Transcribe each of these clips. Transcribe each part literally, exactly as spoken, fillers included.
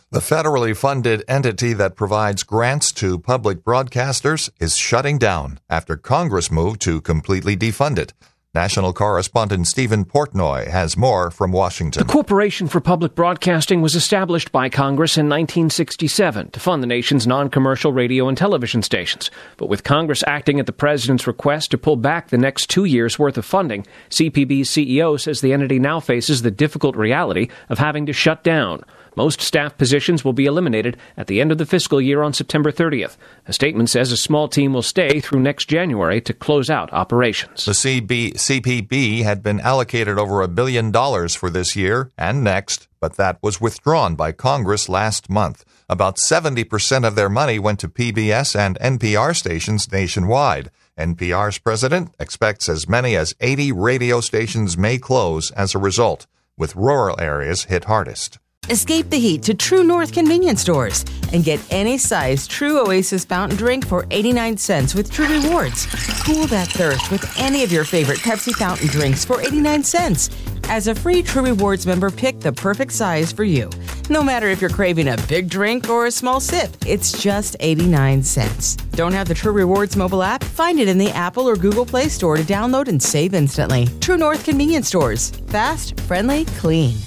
The federally funded entity that provides grants to public broadcasters is shutting down after Congress moved to completely defund it. National correspondent Stephen Portnoy has more from Washington. The Corporation for Public Broadcasting was established by Congress in nineteen sixty-seven to fund the nation's non-commercial radio and television stations. But with Congress acting at the president's request to pull back the next two years' worth of funding, C P B's C E O says the entity now faces the difficult reality of having to shut down. Most staff positions will be eliminated at the end of the fiscal year on September thirtieth. A statement says a small team will stay through next January to close out operations. The C P B had been allocated over a billion dollars for this year and next, but that was withdrawn by Congress last month. About seventy percent of their money went to P B S and N P R stations nationwide. N P R's president expects as many as eighty radio stations may close as a result, with rural areas hit hardest. Escape the heat to True North convenience stores and get any size True Oasis fountain drink for eighty-nine cents with True Rewards. Cool that thirst with any of your favorite Pepsi fountain drinks for eighty-nine cents. As a free True Rewards member, pick the perfect size for you. No matter if you're craving a big drink or a small sip, it's just eighty-nine cents. Don't have the True Rewards mobile app? Find it in the Apple or Google Play Store to download and save instantly. True North convenience stores. Fast, friendly, clean.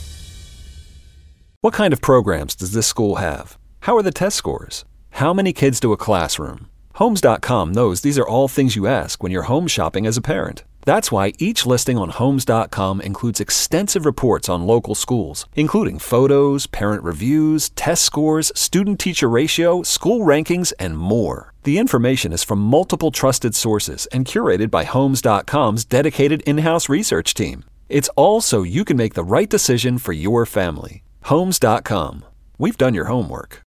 What kind of programs does this school have? How are the test scores? How many kids do a classroom? Homes dot com knows these are all things you ask when you're home shopping as a parent. That's why each listing on Homes dot com includes extensive reports on local schools, including photos, parent reviews, test scores, student-teacher ratio, school rankings, and more. The information is from multiple trusted sources and curated by Homes dot com's dedicated in-house research team. It's all so you can make the right decision for your family. Homes dot com. We've done your homework.